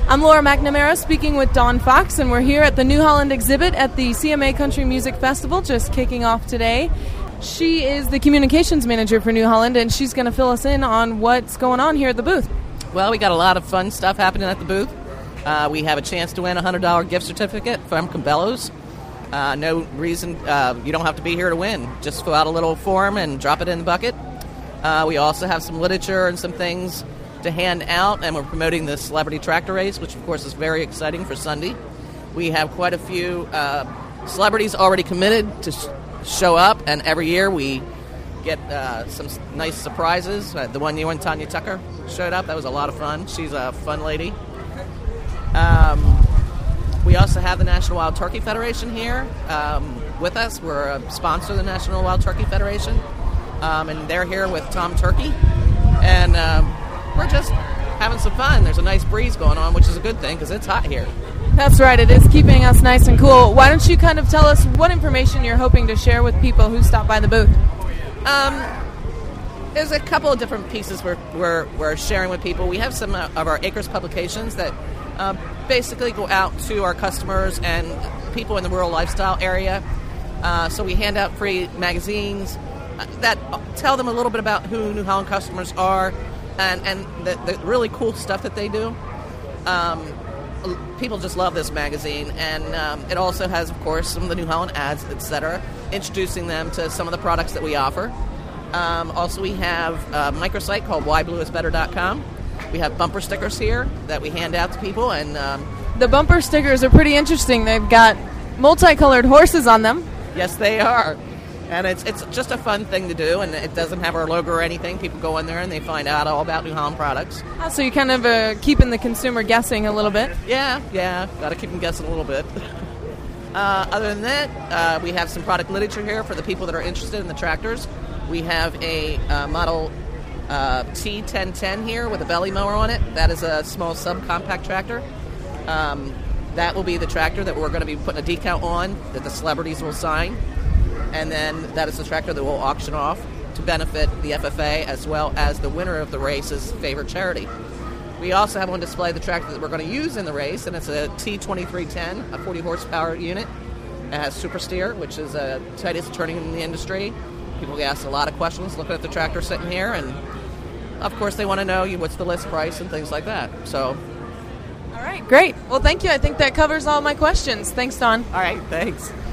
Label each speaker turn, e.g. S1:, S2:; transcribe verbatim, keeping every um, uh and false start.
S1: I'm Laura McNamara speaking with Dawn Fox, and we're here at the New Holland exhibit at the C M A Country Music Festival, just kicking off today. She is the communications manager for New Holland, and she's going to fill us in on what's going on here at the booth.
S2: Well, we got a lot of fun stuff happening at the booth. Uh, we have a chance to win a one hundred dollars gift certificate from Cabela's. Uh, no reason, uh, you don't have to be here to win. Just fill out a little form and drop it in the bucket. Uh, we also have some literature and some things to hand out, and we're promoting the Celebrity Tractor Race, which of course is very exciting for Sunday. We have quite a few uh, celebrities already committed to sh- show up, and every year we get uh, some s- nice surprises. Uh, the one year when Tanya Tucker showed up, that was a lot of fun. She's a fun lady. Um, we also have the National Wild Turkey Federation here um, with us. We're a sponsor of the National Wild Turkey Federation, um, and they're here with Tom Turkey, and um, we're just having some fun. There's a nice breeze going on, which is a good thing because it's hot here.
S1: That's right. It is keeping us nice and cool. Why don't you kind of tell us what information you're hoping to share with people who stop by the booth?
S2: Um, there's a couple of different pieces we're, we're, we're sharing with people. We have some uh, of our Acres publications that uh, basically go out to our customers and people in the rural lifestyle area. Uh, so we hand out free magazines that tell them a little bit about who New Holland customers are, and, and the, the really cool stuff that they do. Um, people just love this magazine, and um, it also has, of course, some of the New Holland ads, et cetera, introducing them to some of the products that we offer. Um, also, we have a microsite called why blue is better dot com. We have bumper stickers here that we hand out to people, and um,
S1: the bumper stickers are pretty interesting. They've got multicolored horses on them.
S2: Yes, they are. And it's it's just a fun thing to do, and it doesn't have our logo or anything. People go in there and they find out all about New Holland products.
S1: Oh, so you're kind of uh, keeping the consumer guessing a little bit.
S2: Yeah, yeah, got to keep them guessing a little bit. uh, other than that, uh, we have some product literature here for the people that are interested in the tractors. We have a uh, model uh, T ten ten here with a belly mower on it. That is a small subcompact tractor. Um, that will be the tractor that we're going to be putting a decal on that the celebrities will sign. And then that is the tractor that we'll auction off to benefit the F F A as well as the winner of the race's favorite charity. We also have on display the tractor that we're going to use in the race, and it's a T twenty-three ten, a forty horsepower unit. It has super steer, which is the tightest turning in the industry. People ask a lot of questions looking at the tractor sitting here, and of course they want to know what's the list price and things like that. So,
S1: all right, great. Well, thank you. I think that covers all my questions. Thanks, Dawn.
S2: All right, thanks.